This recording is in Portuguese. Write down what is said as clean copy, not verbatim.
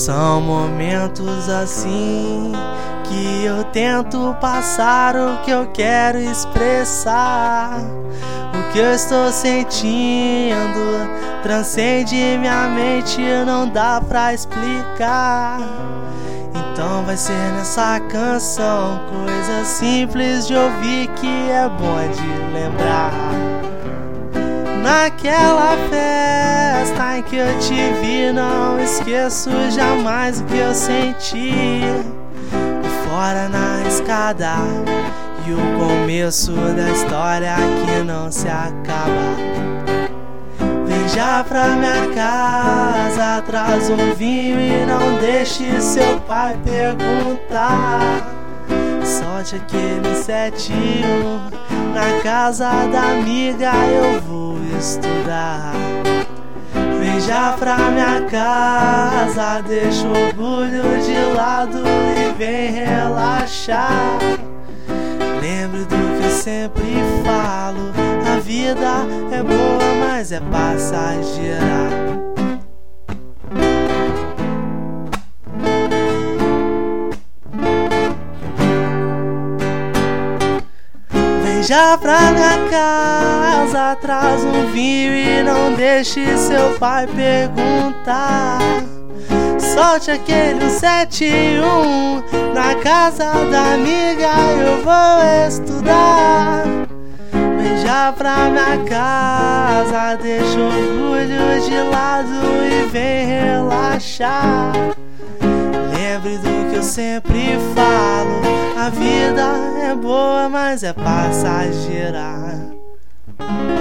São momentos assim que eu tento passar o que eu quero expressar. O que eu estou sentindo transcende minha mente, não dá pra explicar. Então vai ser nessa canção, coisa simples de ouvir que é bom de lembrar. Naquela festa em que eu te vi, não esqueço jamais o que eu senti. Fora na escada e o começo da história que não se acaba. Vem já pra minha casa, traz um vinho e não deixe seu pai perguntar. Solte aquele 71, na casa da amiga eu vou estudar. Vem já pra minha casa, deixa o orgulho de lado e vem relaxar. Lembre do que eu sempre falo, a vida é boa, mas é passageira. Vem já pra minha casa, traz um vinho e não deixe seu pai perguntar. Solte aquele 71, na casa da amiga eu vou estudar. Vem já pra minha casa, deixa o orgulho de lado e vem relaxar. Lembre do que eu sempre falo, a vida é boa, mas é passageira.